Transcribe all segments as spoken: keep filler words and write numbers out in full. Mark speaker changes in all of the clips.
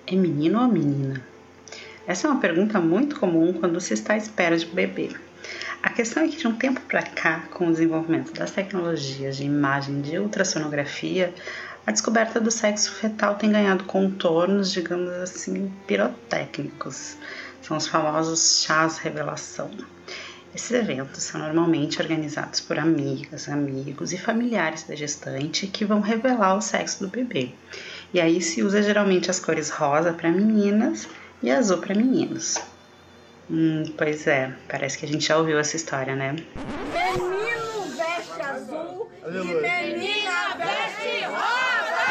Speaker 1: É menino ou menina? Essa é uma pergunta muito comum quando se está à espera de um bebê. A questão é que de um tempo para cá, com o desenvolvimento das tecnologias de imagem de ultrassonografia, a descoberta do sexo fetal tem ganhado contornos, digamos assim, pirotécnicos. São os famosos chás revelação. Esses eventos são normalmente organizados por amigas, amigos e familiares da gestante que vão revelar o sexo do bebê. E aí se usa geralmente as cores rosa para meninas e azul para meninos. Hum, pois é, parece que a gente já ouviu essa história, né?
Speaker 2: Menino veste azul e menina veste rosa!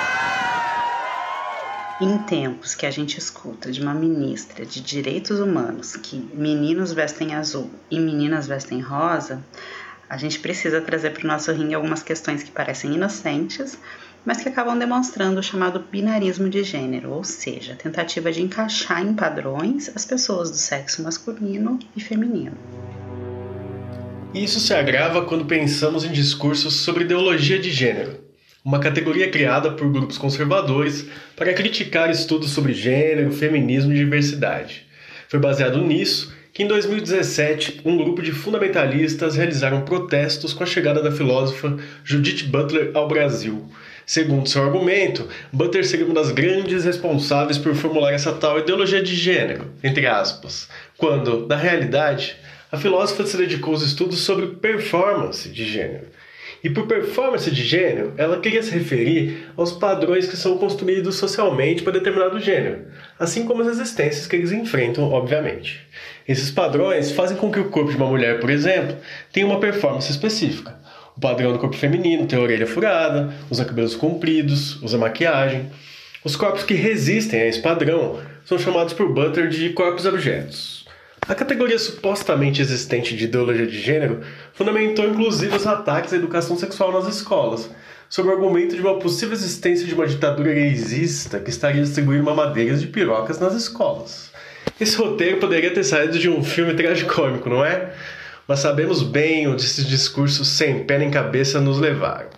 Speaker 1: Em tempos que a gente escuta de uma ministra de direitos humanos que meninos vestem azul e meninas vestem rosa, a gente precisa trazer para o nosso ringue algumas questões que parecem inocentes, mas que acabam demonstrando o chamado binarismo de gênero, ou seja, a tentativa de encaixar em padrões as pessoas do sexo masculino e feminino.
Speaker 3: Isso se agrava quando pensamos em discursos sobre ideologia de gênero, uma categoria criada por grupos conservadores para criticar estudos sobre gênero, feminismo e diversidade. Foi baseado nisso que em dois mil e dezessete um grupo de fundamentalistas realizaram protestos com a chegada da filósofa Judith Butler ao Brasil. Segundo seu argumento, Butler seria uma das grandes responsáveis por formular essa tal ideologia de gênero, entre aspas, quando, na realidade, a filósofa se dedicou aos estudos sobre performance de gênero. E por performance de gênero, ela queria se referir aos padrões que são construídos socialmente para determinado gênero, assim como as resistências que eles enfrentam, obviamente. Esses padrões fazem com que o corpo de uma mulher, por exemplo, tenha uma performance específica. O padrão do corpo feminino tem a orelha furada, usa cabelos compridos, usa maquiagem. Os corpos que resistem a esse padrão são chamados por Butler de corpos-objetos. A categoria supostamente existente de ideologia de gênero fundamentou inclusive os ataques à educação sexual nas escolas, sob o argumento de uma possível existência de uma ditadura gaysista que estaria distribuindo mamadeiras de pirocas nas escolas. Esse roteiro poderia ter saído de um filme tragicômico, não é? Mas sabemos bem onde esses discursos sem pé nem cabeça nos levaram.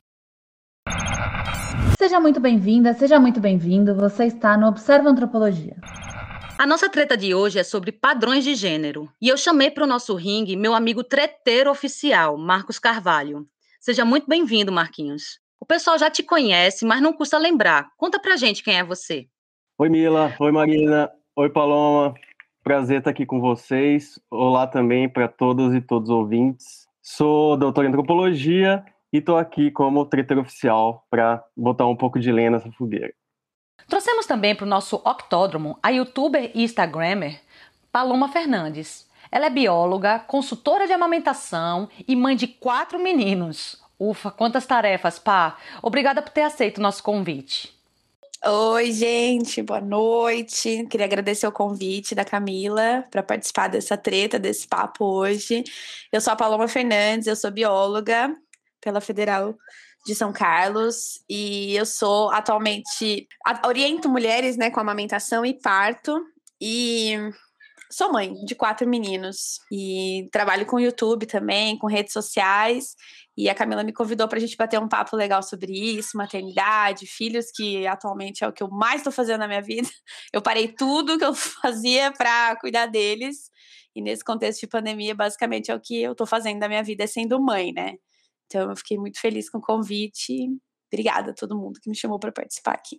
Speaker 4: Seja muito bem-vinda, seja muito bem-vindo. Você está no Observa Antropologia.
Speaker 5: A nossa treta de hoje é sobre padrões de gênero. E eu chamei para o nosso ringue meu amigo treteiro oficial, Marcos Carvalho. Seja muito bem-vindo, Marquinhos. O pessoal já te conhece, mas não custa lembrar. Conta pra gente quem é você.
Speaker 6: Oi, Mila. Oi, Marina. Oi, Paloma. Prazer estar aqui com vocês. Olá também para todas e todos os ouvintes. Sou doutor em antropologia e estou aqui como treteiro oficial para botar um pouco de lenha nessa fogueira.
Speaker 5: Trouxemos também para o nosso octódromo a youtuber e instagrammer Paloma Fernandes. Ela é bióloga, consultora de amamentação e mãe de quatro meninos. Ufa, quantas tarefas, pá! Obrigada por ter aceito o nosso convite.
Speaker 7: Oi, gente, boa noite. Queria agradecer o convite da Camila para participar dessa treta, desse papo hoje. Eu sou a Paloma Fernandes, eu sou bióloga pela Federal de São Carlos e eu sou atualmente, oriento mulheres, né, com amamentação e parto e sou mãe de quatro meninos e trabalho com YouTube também, com redes sociais. E a Camila me convidou para a gente bater um papo legal sobre isso, maternidade, filhos, que atualmente é o que eu mais estou fazendo na minha vida. Eu parei tudo que eu fazia para cuidar deles. E nesse contexto de pandemia, basicamente é o que eu estou fazendo da minha vida, é sendo mãe, né? Então eu fiquei muito feliz com o convite. Obrigada a todo mundo que me chamou para participar aqui.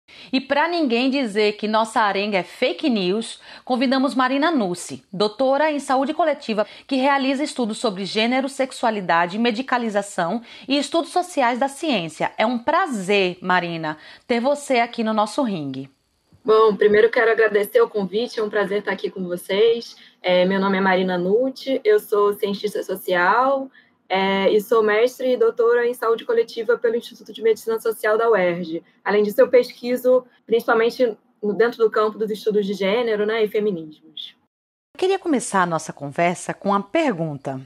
Speaker 5: E para ninguém dizer que nossa arenga é fake news, convidamos Marina Nussi, doutora em saúde coletiva, que realiza estudos sobre gênero, sexualidade, medicalização e estudos sociais da ciência. É um prazer, Marina, ter você aqui no nosso ringue.
Speaker 8: Bom, primeiro quero agradecer o convite, é um prazer estar aqui com vocês. É, meu nome é Marina Nucci, eu sou cientista social, É, e sou mestre e doutora em saúde coletiva pelo Instituto de Medicina Social da U E R J. Além disso, eu pesquiso principalmente dentro do campo dos estudos de gênero, né, e feminismos.
Speaker 5: Eu queria começar a nossa conversa com uma pergunta.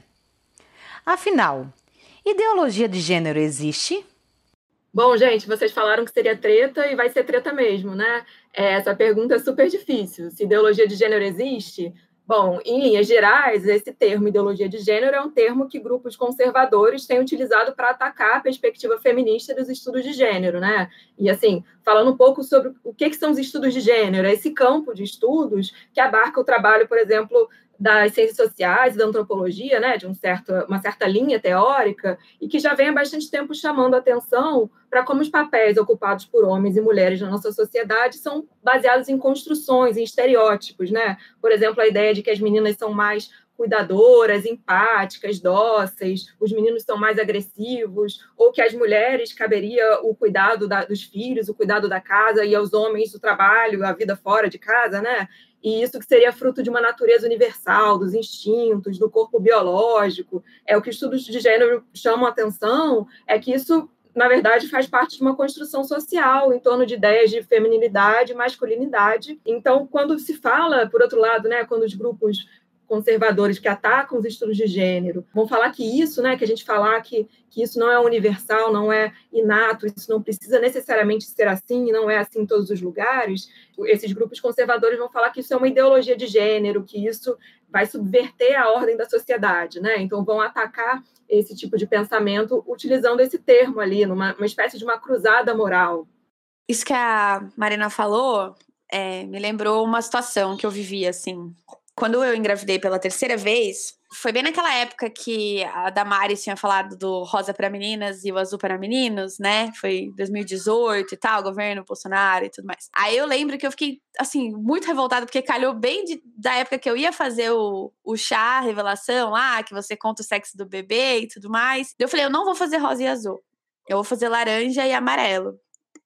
Speaker 5: Afinal, ideologia de gênero existe?
Speaker 8: Bom, gente, vocês falaram que seria treta e vai ser treta mesmo, né? É, essa pergunta é super difícil. Se ideologia de gênero existe, Bom, em linhas gerais, esse termo ideologia de gênero é um termo que grupos conservadores têm utilizado para atacar a perspectiva feminista dos estudos de gênero, né? E, assim, falando um pouco sobre o que, que são os estudos de gênero, é esse campo de estudos que abarca o trabalho, por exemplo, das ciências sociais e da antropologia, né, de um certo, uma certa linha teórica, e que já vem há bastante tempo chamando a atenção para como os papéis ocupados por homens e mulheres na nossa sociedade são baseados em construções, em estereótipos, né? Por exemplo, a ideia de que as meninas são mais cuidadoras, empáticas, dóceis, os meninos são mais agressivos, ou que às mulheres caberia o cuidado da, dos filhos, o cuidado da casa, e aos homens o trabalho, a vida fora de casa, né? E isso que seria fruto de uma natureza universal, dos instintos, do corpo biológico. É o que estudos de gênero chamam a atenção, é que isso, na verdade, faz parte de uma construção social em torno de ideias de feminilidade e masculinidade. Então, quando se fala, por outro lado, né, quando os grupos conservadores que atacam os estudos de gênero vão falar que isso, né, que a gente falar que, que isso não é universal, não é inato, isso não precisa necessariamente ser assim, não é assim em todos os lugares, esses grupos conservadores vão falar que isso é uma ideologia de gênero, que isso vai subverter a ordem da sociedade, né? Então vão atacar esse tipo de pensamento utilizando esse termo ali, numa uma espécie de uma cruzada moral.
Speaker 7: Isso que a Marina falou é, me lembrou uma situação que eu vivi, assim. Quando eu engravidei pela terceira vez, foi bem naquela época que a Damares tinha falado do rosa para meninas e o azul para meninos, né? Foi dois mil e dezoito e tal, governo Bolsonaro e tudo mais. Aí eu lembro que eu fiquei, assim, muito revoltada, porque calhou bem de, da época que eu ia fazer o, o chá, revelação lá, que você conta o sexo do bebê e tudo mais. Eu falei, eu não vou fazer rosa e azul. Eu vou fazer laranja e amarelo.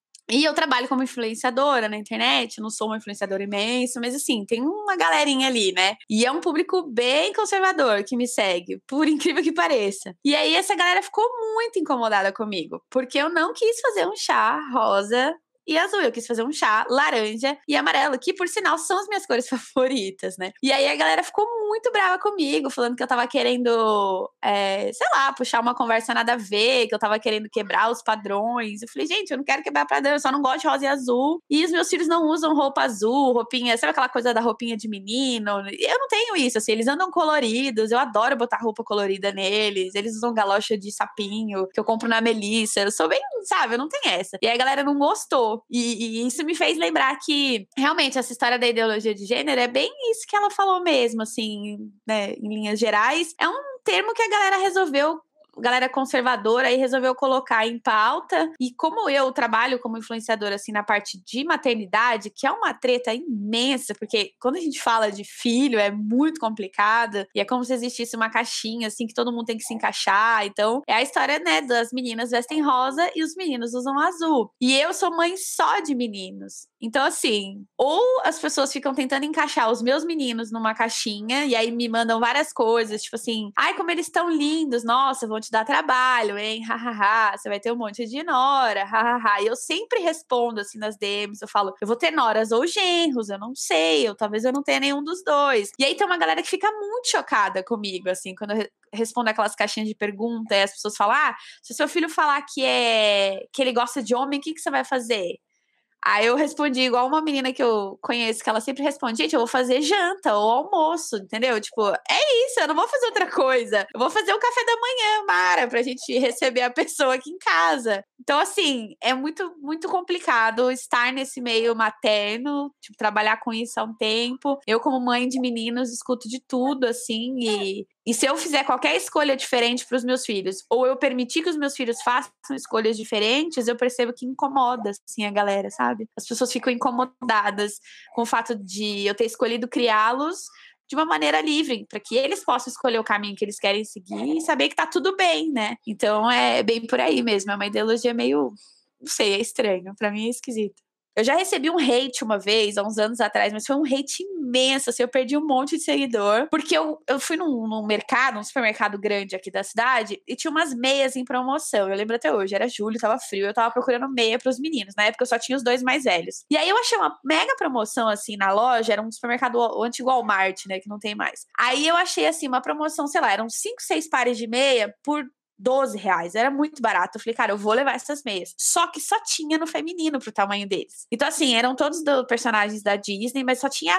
Speaker 7: E eu trabalho como influenciadora na internet, não sou uma influenciadora imensa, mas assim, tem uma galerinha ali, né? E é um público bem conservador que me segue, por incrível que pareça. E aí essa galera ficou muito incomodada comigo, porque eu não quis fazer um chá rosa e azul, eu quis fazer um chá laranja e amarelo, que por sinal são as minhas cores favoritas, né? E aí a galera ficou muito brava comigo, falando que eu tava querendo, é, sei lá, puxar uma conversa nada a ver, que eu tava querendo quebrar os padrões. Eu falei, gente, eu não quero quebrar padrão, eu só não gosto de rosa e azul. E os meus filhos não usam roupa azul, roupinha, sabe aquela coisa da roupinha de menino? Eu não tenho isso, assim, eles andam coloridos, eu adoro botar roupa colorida neles, eles usam galocha de sapinho, que eu compro na Melissa, eu sou bem, sabe, eu não tenho essa. E aí a galera não gostou. E, e isso me fez lembrar que, realmente, essa história da ideologia de gênero é bem isso que ela falou mesmo, assim, né, em linhas gerais. É um termo que a galera resolveu, galera conservadora aí resolveu colocar em pauta. E como eu trabalho como influenciadora, assim, na parte de maternidade, que é uma treta imensa, porque quando a gente fala de filho é muito complicado, e é como se existisse uma caixinha, assim, que todo mundo tem que se encaixar. Então, é a história, né, das meninas vestem rosa e os meninos usam azul. E eu sou mãe só de meninos. Então, assim, ou as pessoas ficam tentando encaixar os meus meninos numa caixinha, e aí me mandam várias coisas, tipo assim, ai, como eles estão lindos, nossa, vão te dar trabalho, hein, hahaha, você vai ter um monte de nora, hahaha. E eu sempre respondo, assim, nas D Ms, eu falo, eu vou ter noras ou genros, eu não sei, ou talvez eu não tenha nenhum dos dois. E aí tem uma galera que fica muito chocada comigo, assim, quando eu respondo aquelas caixinhas de pergunta, e as pessoas falam, ah, se o seu filho falar que, é, que ele gosta de homem, o que, que você vai fazer? Aí eu respondi igual uma menina que eu conheço, que ela sempre responde, gente, eu vou fazer janta ou almoço, entendeu? Tipo, é isso, eu não vou fazer outra coisa. Eu vou fazer o café da manhã, Mara, pra gente receber a pessoa aqui em casa. Então, assim, é muito, muito complicado estar nesse meio materno, tipo, trabalhar com isso há um tempo. Eu, como mãe de meninos, escuto de tudo, assim, e... E se eu fizer qualquer escolha diferente para os meus filhos, ou eu permitir que os meus filhos façam escolhas diferentes, eu percebo que incomoda, assim, a galera, sabe? As pessoas ficam incomodadas com o fato de eu ter escolhido criá-los de uma maneira livre, para que eles possam escolher o caminho que eles querem seguir e saber que tá tudo bem, né? Então é bem por aí mesmo, é uma ideologia meio, não sei, é estranho, para mim é esquisito. Eu já recebi um hate uma vez, há uns anos atrás, mas foi um hate imenso, assim, eu perdi um monte de seguidor, porque eu, eu fui num, num mercado, um supermercado grande aqui da cidade, e tinha umas meias em promoção, eu lembro até hoje, era julho, tava frio, eu tava procurando meia pros meninos, na época eu só tinha os dois mais velhos. E aí eu achei uma mega promoção, assim, na loja, era um supermercado, o antigo Walmart, né, que não tem mais. Aí eu achei, assim, uma promoção, sei lá, eram cinco, seis pares de meia por doze reais, era muito barato. Eu falei, cara, eu vou levar essas meias. Só que só tinha no feminino pro tamanho deles. Então, assim, eram todos do, personagens da Disney, mas só tinha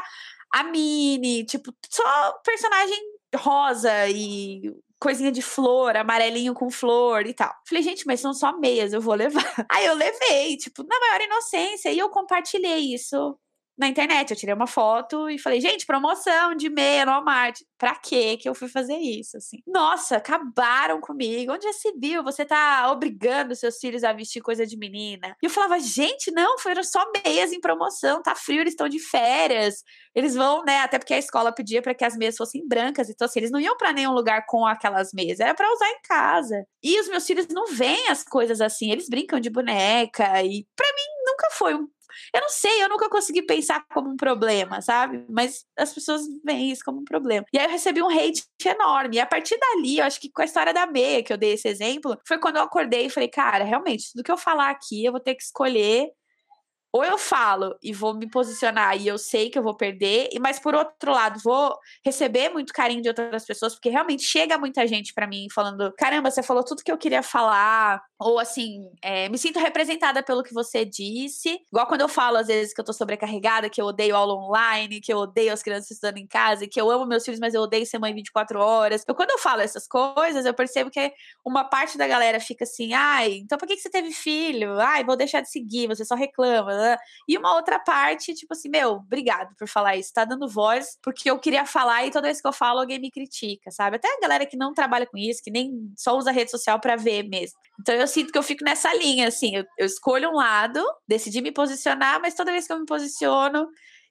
Speaker 7: a Minnie, tipo, só personagem rosa e coisinha de flor, amarelinho com flor e tal. Falei, gente, mas são só meias, eu vou levar. Aí eu levei, tipo, na maior inocência, e eu compartilhei isso na internet. Eu tirei uma foto e falei, gente, promoção de meia no Walmart. Pra quê que eu fui fazer isso, assim? Nossa, acabaram comigo. Onde já se viu? Você tá obrigando seus filhos a vestir coisa de menina. E eu falava, gente, não, foram só meias em promoção, tá frio, eles estão de férias. Eles vão, né, até porque a escola pedia pra que as meias fossem brancas. Então, assim, eles não iam pra nenhum lugar com aquelas meias. Era pra usar em casa. E os meus filhos não veem as coisas assim. Eles brincam de boneca. E pra mim, nunca foi um Eu não sei, eu nunca consegui pensar como um problema, sabe? Mas as pessoas veem isso como um problema. E aí eu recebi um hate enorme. E a partir dali, eu acho que com a história da meia, que eu dei esse exemplo, foi quando eu acordei e falei, cara, realmente, tudo que eu falar aqui, eu vou ter que escolher. Ou eu falo e vou me posicionar e eu sei que eu vou perder, mas por outro lado, vou receber muito carinho de outras pessoas, porque realmente chega muita gente pra mim falando, caramba, você falou tudo que eu queria falar, ou assim, é, me sinto representada pelo que você disse, igual quando eu falo às vezes que eu tô sobrecarregada, que eu odeio aula online, que eu odeio as crianças estudando em casa, que eu amo meus filhos, mas eu odeio ser mãe vinte e quatro horas. Então, quando eu falo essas coisas, eu percebo que uma parte da galera fica assim, ai, então por que você teve filho? Ai, vou deixar de seguir, você só reclama. E uma outra parte, tipo assim, meu, obrigado por falar isso, tá dando voz, porque eu queria falar e toda vez que eu falo, alguém me critica, sabe? Até a galera que não trabalha com isso, que nem só usa rede social pra ver mesmo. Então eu sinto que eu fico nessa linha, assim, eu, eu escolho um lado, decidi me posicionar, mas toda vez que eu me posiciono,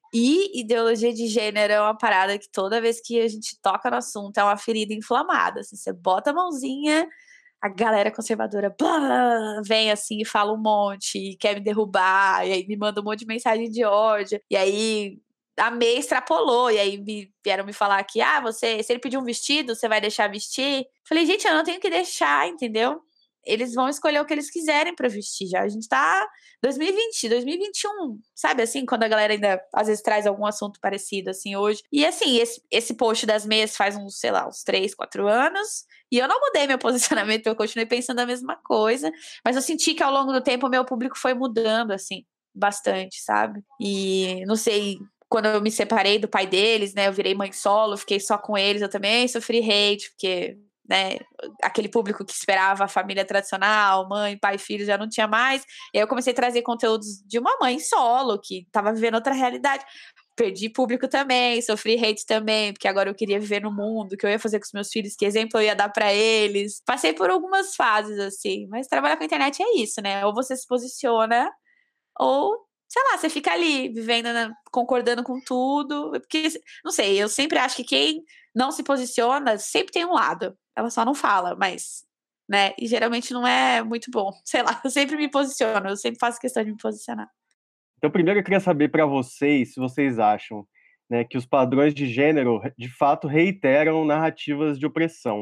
Speaker 7: e ideologia de gênero é uma parada que toda vez que a gente toca no assunto é uma ferida inflamada, assim, você bota a mãozinha, a galera conservadora blá, vem assim e fala um monte, e quer me derrubar, e aí me manda um monte de mensagem de ódio, e aí a May extrapolou, e aí me, vieram me falar que, ah, você, se ele pedir um vestido, você vai deixar vestir? Falei, gente, eu não tenho que deixar, entendeu? Eles vão escolher o que eles quiserem pra vestir já. A gente tá dois mil e vinte, dois mil e vinte e um, sabe assim? Quando a galera ainda, às vezes, traz algum assunto parecido, assim, hoje. E, assim, esse, esse post das meias faz uns, sei lá, uns três, quatro anos. E eu não mudei meu posicionamento, eu continuei pensando a mesma coisa. Mas eu senti que, ao longo do tempo, o meu público foi mudando, assim, bastante, sabe? E, não sei... Quando eu me separei do pai deles, né? Eu virei mãe solo, fiquei só com eles. Eu também sofri hate, porque... né, aquele público que esperava a família tradicional, mãe, pai, filho, já não tinha mais. E aí eu comecei a trazer conteúdos de uma mãe solo, que estava vivendo outra realidade. Perdi público também, sofri hate também, porque agora eu queria viver no mundo, o que eu ia fazer com os meus filhos, que exemplo eu ia dar para eles. Passei por algumas fases, assim, mas trabalhar com a internet é isso, né? Ou você se posiciona, ou... sei lá, você fica ali, vivendo, né, concordando com tudo, porque, não sei, eu sempre acho que quem não se posiciona sempre tem um lado, ela só não fala, mas, né, e geralmente não é muito bom, sei lá, eu sempre me posiciono, eu sempre faço questão de me posicionar.
Speaker 6: Então, primeiro eu queria saber para vocês, se vocês acham, né, que os padrões de gênero, de fato, reiteram narrativas de opressão.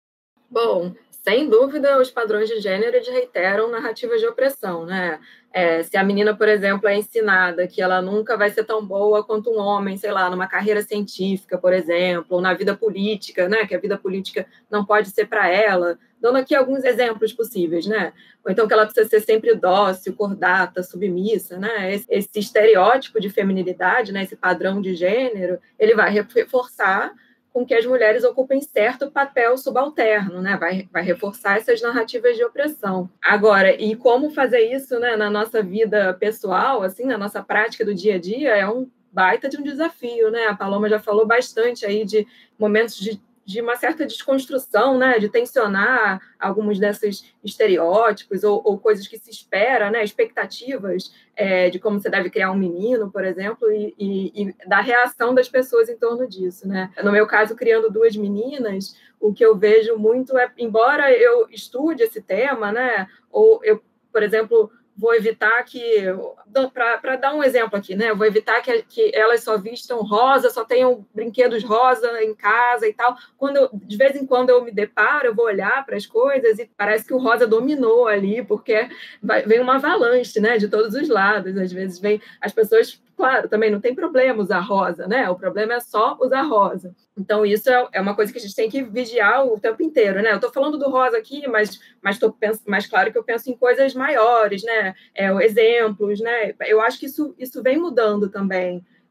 Speaker 8: Bom, sem dúvida, os padrões de gênero reiteram narrativas de opressão, né? É, se a menina, por exemplo, é ensinada que ela nunca vai ser tão boa quanto um homem, sei lá, numa carreira científica, por exemplo, ou na vida política, né? Que a vida política não pode ser para ela, dando aqui alguns exemplos possíveis, né? Ou então que ela precisa ser sempre dócil, cordata, submissa, né? Esse, esse estereótipo de feminilidade, né? Esse padrão de gênero, ele vai reforçar com que as mulheres ocupem certo papel subalterno, né? Vai, vai reforçar essas narrativas de opressão. Agora, e como fazer isso, né, na nossa vida pessoal, assim, na nossa prática do dia a dia, é um baita de um desafio, né? A Paloma já falou bastante aí de momentos de de uma certa desconstrução, né, de tensionar alguns desses estereótipos ou, ou coisas que se espera, né, expectativas é, de como você deve criar um menino, por exemplo, e, e, e da reação das pessoas em torno disso, né. No meu caso, criando duas meninas, o que eu vejo muito é, embora eu estude esse tema, né, ou eu, por exemplo, vou evitar que, para dar um exemplo aqui, né? Vou evitar que, que elas só vistam rosa, só tenham brinquedos rosa em casa e tal. Quando eu, de vez em quando eu me deparo, eu vou olhar para as coisas e parece que o rosa dominou ali, porque vai, vem uma avalanche, né? De todos os lados. Às vezes vem as pessoas... Claro, também não tem problema usar rosa, né? O problema é só usar rosa. Então, isso é uma coisa que a gente tem que vigiar o tempo inteiro, né? Eu estou falando do rosa aqui, mas, mas, tô penso, mas claro que eu penso em coisas maiores, né? É, exemplos, né? Eu acho que isso, isso vem mudando também.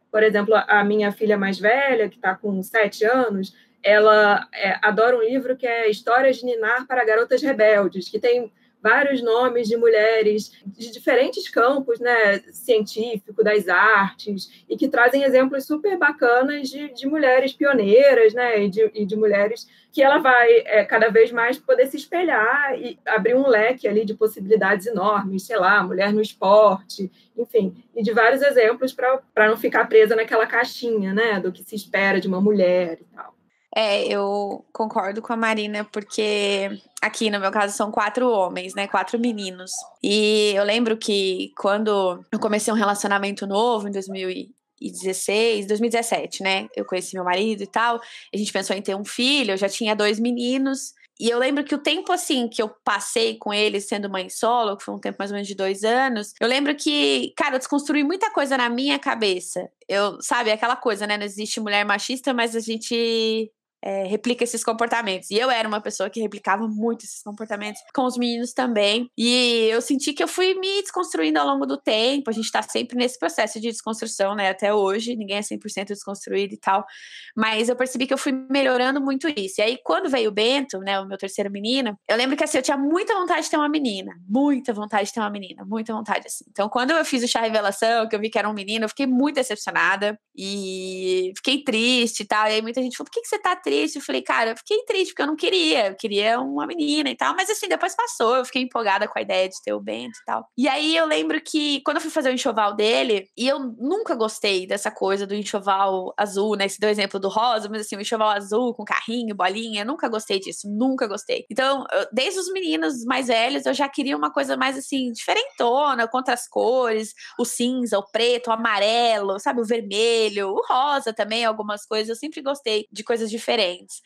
Speaker 8: Por exemplo, a minha filha mais velha, que está com sete anos, ela é, adora um livro que é Histórias de Ninar para Garotas Rebeldes, que tem vários nomes de mulheres de diferentes campos, né, científico, das artes, e que trazem exemplos super bacanas de, de mulheres pioneiras, né, e de, e de mulheres que ela vai é, cada vez mais poder se espelhar e abrir um leque ali de possibilidades enormes, sei lá, mulher no esporte, enfim, e de vários exemplos para não ficar presa naquela caixinha, né, do que se espera de uma mulher e tal.
Speaker 7: É, eu concordo com a Marina, porque aqui no meu caso são quatro homens, né? Quatro meninos. E eu lembro que quando eu comecei um relacionamento novo em dois mil e dezesseis, dois mil e dezessete, né? Eu conheci meu marido e tal. A gente pensou em ter um filho, eu já tinha dois meninos. E eu lembro que o tempo, assim, que eu passei com eles sendo mãe solo, que foi um tempo mais ou menos de dois anos, eu lembro que, cara, eu desconstruí muita coisa na minha cabeça. Eu, sabe, aquela coisa, né? Não existe mulher machista, mas a gente... É, replica esses comportamentos. E eu era uma pessoa que replicava muito esses comportamentos com os meninos também. E eu senti que eu fui me desconstruindo ao longo do tempo. A gente tá sempre nesse processo de desconstrução, né? Até hoje, ninguém é cem por cento desconstruído e tal. Mas eu percebi que eu fui melhorando muito isso. E aí, quando veio o Bento, né, o meu terceiro menino, eu lembro que assim, eu tinha muita vontade de ter uma menina. Muita vontade de ter uma menina. Muita vontade, assim. Então, quando eu fiz o chá revelação, que eu vi que era um menino, eu fiquei muito decepcionada. E fiquei triste e tal. E aí, muita gente falou, por que, que você tá triste? Eu falei, cara, eu fiquei triste porque eu não queria, eu queria uma menina e tal, mas assim, depois passou, eu fiquei empolgada com a ideia de ter o Bento e tal. E aí eu lembro que quando eu fui fazer o enxoval dele, e eu nunca gostei dessa coisa do enxoval azul, né, esse deu o exemplo do rosa, mas assim, o enxoval azul com carrinho, bolinha, eu nunca gostei disso, nunca gostei. Então, eu, desde os meninos mais velhos, eu já queria uma coisa mais assim, diferentona, contra as cores, o cinza, o preto, o amarelo, sabe, o vermelho, o rosa também, algumas coisas, eu sempre gostei de coisas diferentes.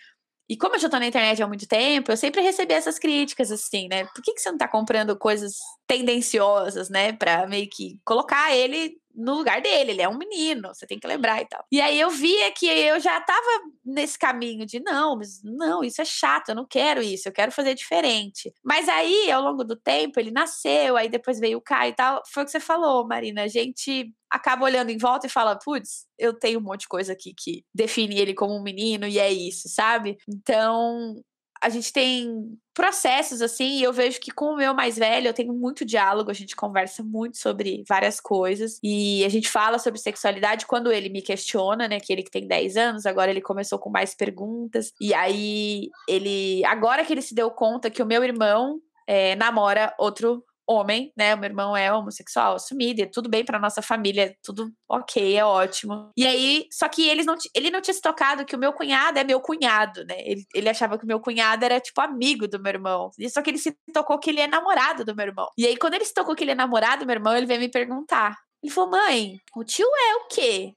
Speaker 7: E como eu já tô na internet há muito tempo, eu sempre recebi essas críticas, assim, né? Por que, que você não tá comprando coisas tendenciosas, né? Pra meio que colocar ele no lugar dele, ele é um menino, você tem que lembrar e tal. E aí eu via que eu já tava nesse caminho de, não, mas não, isso é chato, eu não quero isso, eu quero fazer diferente. Mas aí, ao longo do tempo, ele nasceu, aí depois veio o Caio e tal, foi o que você falou, Marina, a gente acaba olhando em volta e fala, putz, eu tenho um monte de coisa aqui que define ele como um menino e é isso, sabe? Então, a gente tem processos, assim, e eu vejo que com o meu mais velho eu tenho muito diálogo, a gente conversa muito sobre várias coisas, e a gente fala sobre sexualidade quando ele me questiona, né, que ele que tem dez anos, agora ele começou com mais perguntas, e aí ele, agora que ele se deu conta que o meu irmão é, namora outro homem, né, o meu irmão é homossexual assumido, e é tudo bem pra nossa família, tudo ok, é ótimo. E aí, só que eles não, ele não tinha se tocado que o meu cunhado é meu cunhado, né, ele, ele achava que o meu cunhado era, tipo, amigo do meu irmão, e só que ele se tocou que ele é namorado do meu irmão. E aí, quando ele se tocou que ele é namorado do meu irmão, ele veio me perguntar. Ele falou, mãe, o tio é o quê?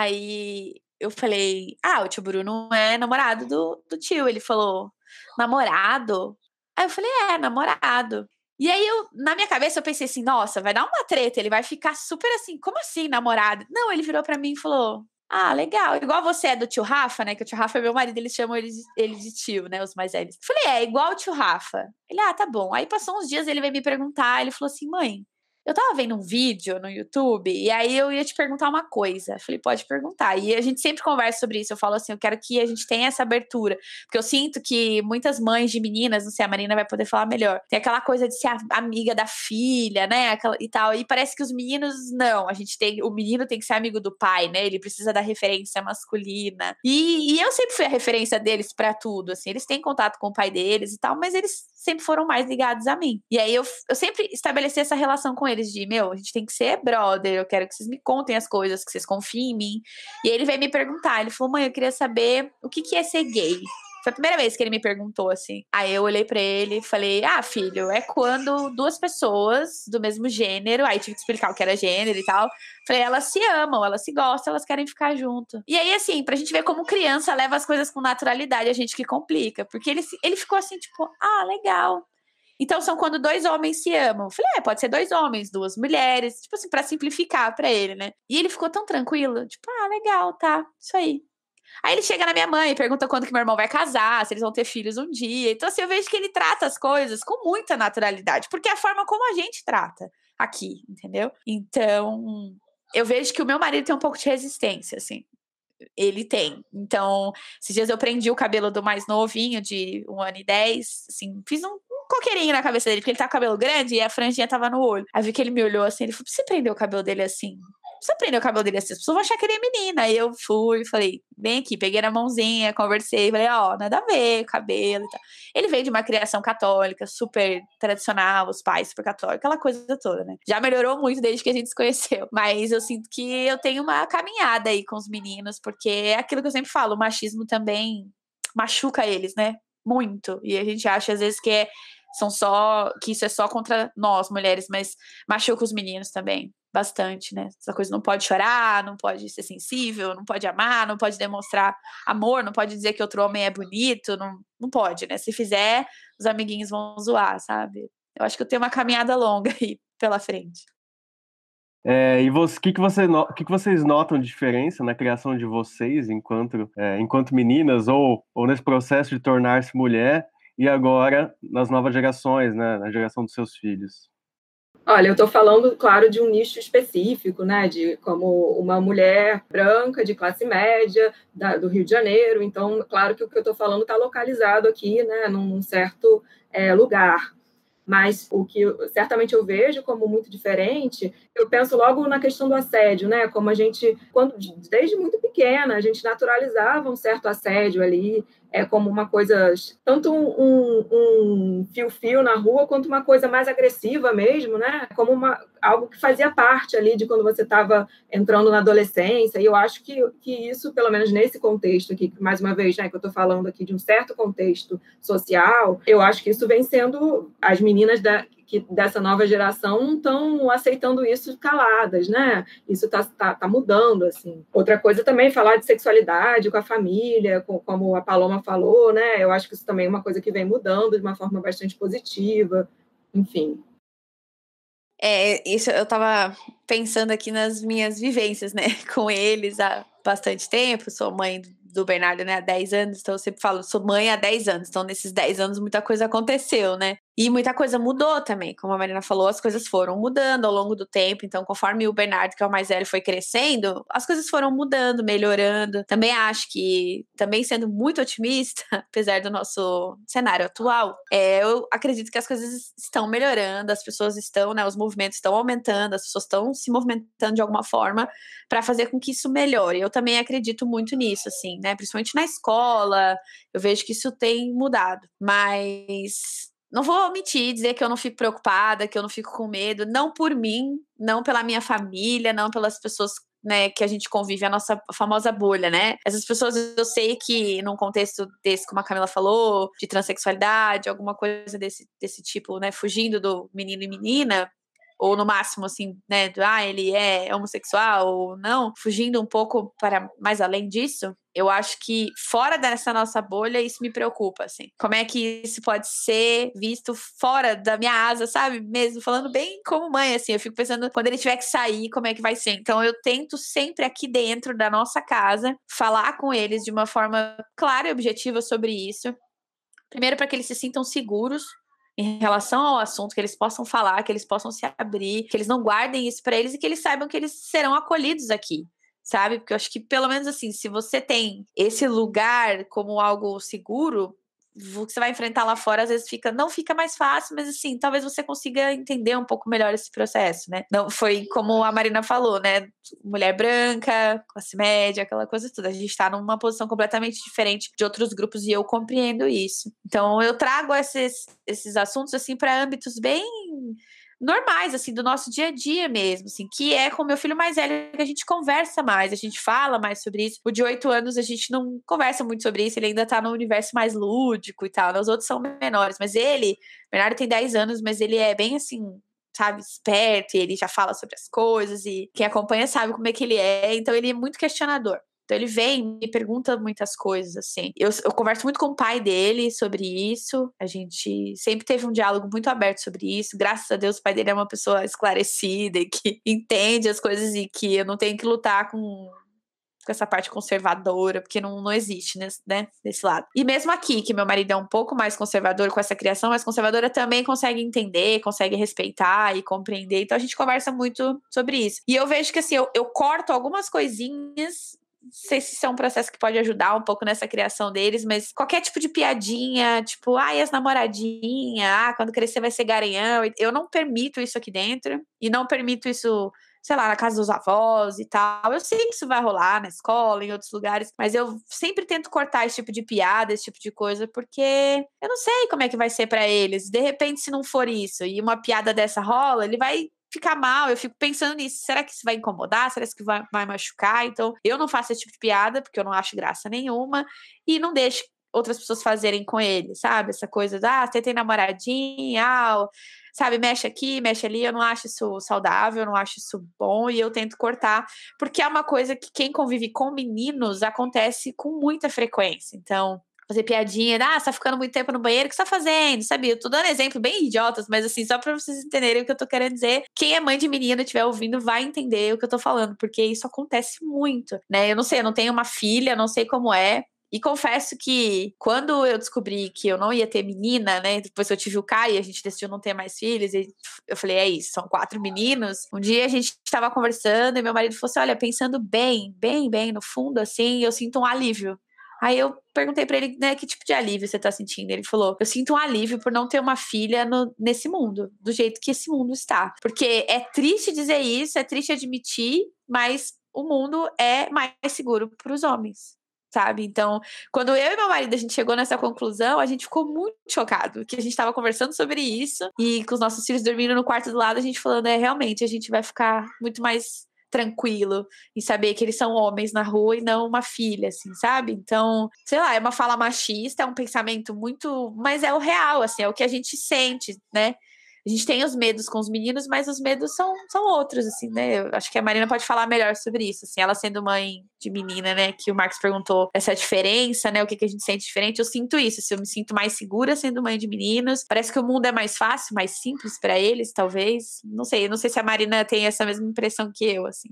Speaker 7: Aí eu falei, ah, o tio Bruno é namorado do, do tio. Ele falou, namorado? Aí eu falei, é, namorado. E aí, eu, na minha cabeça, eu pensei assim, nossa, vai dar uma treta, ele vai ficar super assim, como assim, namorado? Não, ele virou pra mim e falou, ah, legal, igual você é do tio Rafa, né, que o tio Rafa é meu marido, eles chamam ele de, ele de tio, né, os mais velhos. Eu falei, é, igual o tio Rafa. Ele, ah, tá bom. Aí passou uns dias, ele veio me perguntar, ele falou assim, mãe, eu tava vendo um vídeo no YouTube e aí eu ia te perguntar uma coisa. Eu falei, pode perguntar. E a gente sempre conversa sobre isso. Eu falo assim, eu quero que a gente tenha essa abertura. Porque eu sinto que muitas mães de meninas, não sei, a Marina vai poder falar melhor, tem aquela coisa de ser amiga da filha, né? Aquela, e tal. E parece que os meninos, não. A gente tem, o menino tem que ser amigo do pai, né? Ele precisa da referência masculina. E, e eu sempre fui a referência deles pra tudo, assim. Eles têm contato com o pai deles e tal, mas eles sempre foram mais ligados a mim. E aí eu, eu sempre estabeleci essa relação com eles de, meu, a gente tem que ser brother, eu quero que vocês me contem as coisas, que vocês confiem em mim. E aí ele veio me perguntar, ele falou, mãe, eu queria saber o que que é ser gay. Foi a primeira vez que ele me perguntou, assim. Aí eu olhei pra ele e falei, ah, filho, é quando duas pessoas do mesmo gênero, aí tive que explicar o que era gênero e tal, falei, elas se amam, elas se gostam, elas querem ficar junto. E aí, assim, pra gente ver como criança leva as coisas com naturalidade, a gente que complica, porque ele, ele ficou assim, tipo, ah, legal. Então, são quando dois homens se amam. Eu falei, é, pode ser dois homens, duas mulheres, tipo assim, pra simplificar pra ele, né? E ele ficou tão tranquilo, tipo, ah, legal, tá, isso aí. Aí ele chega na minha mãe e pergunta quando que meu irmão vai casar, se eles vão ter filhos um dia. Então, assim, eu vejo que ele trata as coisas com muita naturalidade, porque é a forma como a gente trata aqui, entendeu? Então, eu vejo que o meu marido tem um pouco de resistência, assim. Ele tem. Então, esses dias eu prendi o cabelo do mais novinho, de um ano e dez, assim, fiz um, um coqueirinho na cabeça dele, porque ele tá com o cabelo grande e a franjinha tava no olho. Aí vi que ele me olhou assim, ele falou, você prendeu o cabelo dele assim? Você prendeu o cabelo dele assim? As pessoas vão achar que ele é menina. Aí eu fui, falei, vem aqui, peguei na mãozinha, conversei, falei, ó, oh, nada a ver, cabelo e tal. Ele veio de uma criação católica, super tradicional, os pais super católicos, aquela coisa toda, né? Já melhorou muito desde que a gente se conheceu. Mas eu sinto que eu tenho uma caminhada aí com os meninos, porque é aquilo que eu sempre falo, o machismo também machuca eles, né? Muito. E a gente acha, às vezes, que é, são só, que isso é só contra nós, mulheres, mas machuca os meninos também. Bastante, né? Essa coisa não pode chorar, não pode ser sensível, não pode amar, não pode demonstrar amor, não pode dizer que outro homem é bonito, não, não pode, né? Se fizer, os amiguinhos vão zoar, sabe? Eu acho que eu tenho uma caminhada longa aí pela frente.
Speaker 6: É, e o que, que, você no, que, que vocês notam de diferença na criação de vocês enquanto, é, enquanto meninas ou, ou nesse processo de tornar-se mulher e agora nas novas gerações, né? Na geração dos seus filhos?
Speaker 8: Olha, eu estou falando, claro, de um nicho específico, né, de como uma mulher branca de classe média da, do Rio de Janeiro. Então, claro que o que eu estou falando está localizado aqui, né, num certo é, lugar. Mas o que eu, certamente eu vejo como muito diferente, eu penso logo na questão do assédio, né? Como a gente, quando, desde muito pequena, a gente naturalizava um certo assédio ali, é como uma coisa, tanto um, um fio-fio na rua, quanto uma coisa mais agressiva mesmo, né? Como uma, algo que fazia parte ali de quando você estava entrando na adolescência. E eu acho que, que isso, pelo menos nesse contexto aqui, mais uma vez, né, que eu estou falando aqui de um certo contexto social, eu acho que isso vem sendo... As meninas da, que, dessa nova geração não estão aceitando isso caladas, né? Isso está tá, tá mudando, assim. Outra coisa também, falar de sexualidade com a família, com, como a Paloma falou, né? Eu acho que isso também é uma coisa que vem mudando de uma forma bastante positiva, enfim.
Speaker 7: É, isso eu estava pensando aqui nas minhas vivências, né? Com eles há bastante tempo, sou mãe do Bernardo, né, há dez anos, então eu sempre falo, sou mãe há dez anos, então nesses dez anos muita coisa aconteceu, né? E muita coisa mudou também, como a Marina falou, as coisas foram mudando ao longo do tempo, então conforme o Bernardo, que é o mais velho, foi crescendo, as coisas foram mudando, melhorando. Também acho que, também sendo muito otimista, apesar do nosso cenário atual, é, eu acredito que as coisas estão melhorando, as pessoas estão, né, os movimentos estão aumentando, as pessoas estão se movimentando de alguma forma para fazer com que isso melhore. Eu também acredito muito nisso, assim, né, principalmente na escola, eu vejo que isso tem mudado, mas... Não vou mentir, dizer que eu não fico preocupada, que eu não fico com medo, não por mim, não pela minha família, não pelas pessoas, né, que a gente convive, a nossa famosa bolha, né? Essas pessoas, eu sei que num contexto desse, como a Camila falou, de transexualidade, alguma coisa desse, desse tipo, né, fugindo do menino e menina, ou no máximo, assim, né, do, ah, ele é homossexual ou não, fugindo um pouco para mais além disso, eu acho que fora dessa nossa bolha, isso me preocupa, assim. Como é que isso pode ser visto fora da minha asa, sabe? Mesmo falando bem como mãe, assim, eu fico pensando, quando ele tiver que sair, como é que vai ser? Então, eu tento sempre aqui dentro da nossa casa, falar com eles de uma forma clara e objetiva sobre isso. Primeiro, para que eles se sintam seguros em relação ao assunto, que eles possam falar, que eles possam se abrir, que eles não guardem isso para eles e que eles saibam que eles serão acolhidos aqui, sabe? Porque eu acho que, pelo menos assim, se você tem esse lugar como algo seguro, o que você vai enfrentar lá fora, às vezes fica, não fica mais fácil, mas assim, talvez você consiga entender um pouco melhor esse processo, né? Não foi como a Marina falou, né? Mulher branca, classe média, aquela coisa toda. A gente tá numa posição completamente diferente de outros grupos e eu compreendo isso. Então, eu trago esses, esses assuntos, assim, para âmbitos bem normais, assim, do nosso dia a dia mesmo, assim, que é com o meu filho mais velho que a gente conversa mais, a gente fala mais sobre isso. O de oito anos a gente não conversa muito sobre isso, ele ainda tá no universo mais lúdico e tal, né? Os outros são menores, mas ele, Bernardo tem dez anos, mas ele é bem assim, sabe, esperto, e ele já fala sobre as coisas, e quem acompanha sabe como é que ele é, então ele é muito questionador. Então ele vem e me pergunta muitas coisas, assim. Eu, eu converso muito com o pai dele sobre isso. A gente sempre teve um diálogo muito aberto sobre isso. Graças a Deus o pai dele é uma pessoa esclarecida e que entende as coisas e que eu não tenho que lutar com, com essa parte conservadora, porque não, não existe, nesse, né, desse lado. E mesmo aqui, que meu marido é um pouco mais conservador com essa criação, mas conservadora também consegue entender, consegue respeitar e compreender. Então a gente conversa muito sobre isso. E eu vejo que assim, eu, eu corto algumas coisinhas. Não sei se isso é um processo que pode ajudar um pouco nessa criação deles, mas qualquer tipo de piadinha, tipo, ai, as namoradinhas, ah, quando crescer vai ser garanhão. Eu não permito isso aqui dentro e não permito isso, sei lá, na casa dos avós e tal. Eu sei que isso vai rolar na escola, em outros lugares, mas eu sempre tento cortar esse tipo de piada, esse tipo de coisa, porque eu não sei como é que vai ser pra eles. De repente, se não for isso e uma piada dessa rola, ele vai ficar mal, eu fico pensando nisso, será que isso vai incomodar, será que isso vai, vai machucar? Então, eu não faço esse tipo de piada, porque eu não acho graça nenhuma, e não deixo outras pessoas fazerem com ele, sabe? Essa coisa de, ah, você tem namoradinha, ah, sabe, mexe aqui, mexe ali, eu não acho isso saudável, eu não acho isso bom, e eu tento cortar, porque é uma coisa que quem convive com meninos acontece com muita frequência, então fazer piadinha, ah, você tá ficando muito tempo no banheiro, o que você tá fazendo? Sabe, eu tô dando exemplo bem idiotas, mas assim, só pra vocês entenderem o que eu tô querendo dizer. Quem é mãe de menina e estiver ouvindo vai entender o que eu tô falando, porque isso acontece muito, né? Eu não sei, eu não tenho uma filha, não sei como é. E confesso que quando eu descobri que eu não ia ter menina, né? Depois que eu tive o Caio, a gente decidiu não ter mais filhos. E eu falei, é isso, são quatro meninos. Um dia a gente estava conversando e meu marido falou assim, olha, pensando bem, bem, bem, no fundo, assim, eu sinto um alívio. Aí eu perguntei pra ele, né, que tipo de alívio você tá sentindo? Ele falou, eu sinto um alívio por não ter uma filha no, nesse mundo, do jeito que esse mundo está. Porque é triste dizer isso, é triste admitir, mas o mundo é mais seguro pros homens, sabe? Então, quando eu e meu marido, a gente chegou nessa conclusão, a gente ficou muito chocado, que a gente tava conversando sobre isso, e com os nossos filhos dormindo no quarto do lado, a gente falando, é, realmente, a gente vai ficar muito mais tranquilo em saber que eles são homens na rua e não uma filha, assim, sabe? Então, sei lá, é uma fala machista, é um pensamento muito... Mas é o real, assim, é o que a gente sente, né? A gente tem os medos com os meninos, mas os medos são, são outros, assim, né? Eu acho que a Marina pode falar melhor sobre isso, assim, ela sendo mãe de menina, né? Que o Marcos perguntou essa diferença, né? O que, que a gente sente diferente. Eu sinto isso, assim, eu me sinto mais segura sendo mãe de meninos. Parece que o mundo é mais fácil, mais simples para eles, talvez. Não sei, não sei se a Marina tem essa mesma impressão que eu, assim.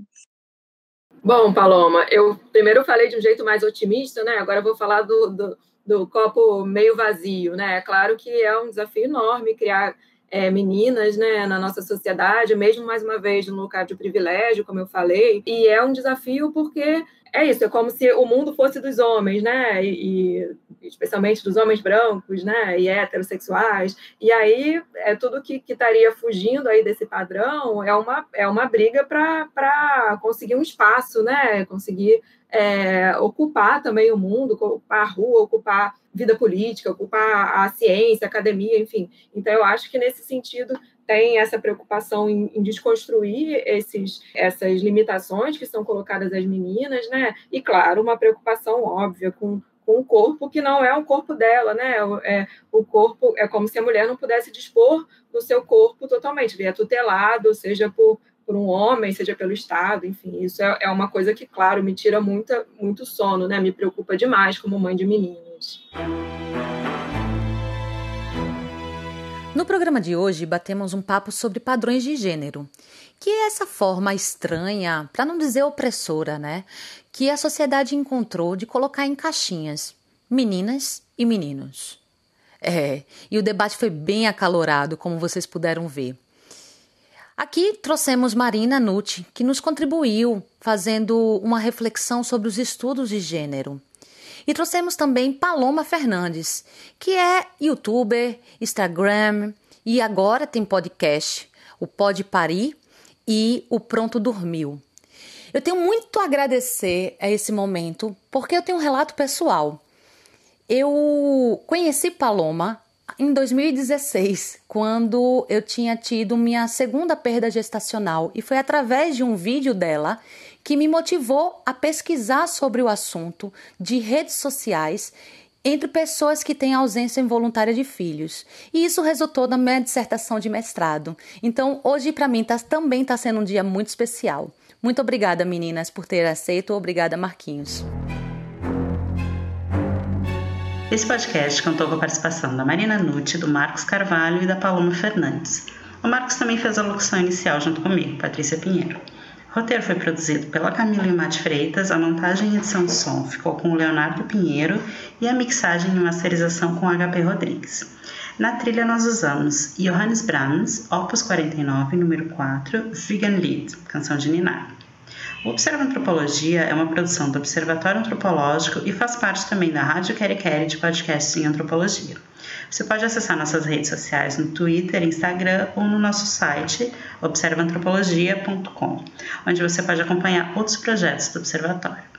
Speaker 8: Bom, Paloma, eu primeiro falei de um jeito mais otimista, né? Agora eu vou falar do, do, do copo meio vazio, né? É claro que é um desafio enorme criar É, meninas, né, na nossa sociedade, mesmo, mais uma vez, no lugar de privilégio, como eu falei, e é um desafio porque é isso, é como se o mundo fosse dos homens, né, e, e especialmente dos homens brancos, né, e heterossexuais, e aí é tudo que, que estaria fugindo aí desse padrão é uma, é uma briga para conseguir um espaço, né, conseguir é, ocupar também o mundo, ocupar a rua, ocupar vida política, ocupar a ciência, a academia, enfim. Então, eu acho que, nesse sentido, tem essa preocupação em, em desconstruir esses, essas limitações que são colocadas às meninas, né? E, claro, uma preocupação óbvia com, com o corpo que não é o corpo dela, né? É, o corpo é como se a mulher não pudesse dispor do seu corpo totalmente. Ele é tutelado, seja por por um homem, seja pelo Estado, enfim, isso é, é uma coisa que, claro, me tira muita, muito sono, né? Me preocupa demais como mãe de meninas.
Speaker 5: No programa de hoje, batemos um papo sobre padrões de gênero, que é essa forma estranha, para não dizer opressora, né? Que a sociedade encontrou de colocar em caixinhas meninas e meninos. É, e o debate foi bem acalorado, como vocês puderam ver. Aqui trouxemos Marina Nucci, que nos contribuiu fazendo uma reflexão sobre os estudos de gênero. E trouxemos também Paloma Fernandes, que é youtuber, Instagram e agora tem podcast, o Pode Parir e o Pronto Dormiu. Eu tenho muito a agradecer a esse momento, porque eu tenho um relato pessoal. Eu conheci Paloma em dois mil e dezesseis, quando eu tinha tido minha segunda perda gestacional, e foi através de um vídeo dela que me motivou a pesquisar sobre o assunto de redes sociais entre pessoas que têm ausência involuntária de filhos. E isso resultou na minha dissertação de mestrado. Então, hoje para mim tá, também está sendo um dia muito especial. Muito obrigada, meninas, por ter aceito. Obrigada, Marquinhos.
Speaker 1: Esse podcast contou com a participação da Marina Nucci, do Marcos Carvalho e da Paloma Fernandes. O Marcos também fez a locução inicial junto comigo, Patrícia Pinheiro. O roteiro foi produzido pela Camila e o Mate Freitas, a montagem e edição de som ficou com o Leonardo Pinheiro e a mixagem e masterização com H P Rodrigues. Na trilha nós usamos Johannes Brahms, Opus quarenta e nove, número quatro, Vegan Lied, canção de Ninar. O Observa Antropologia é uma produção do Observatório Antropológico e faz parte também da Rádio Queri Queri de podcasts em antropologia. Você pode acessar nossas redes sociais no Twitter, Instagram ou no nosso site observa antropologia ponto com, onde você pode acompanhar outros projetos do Observatório.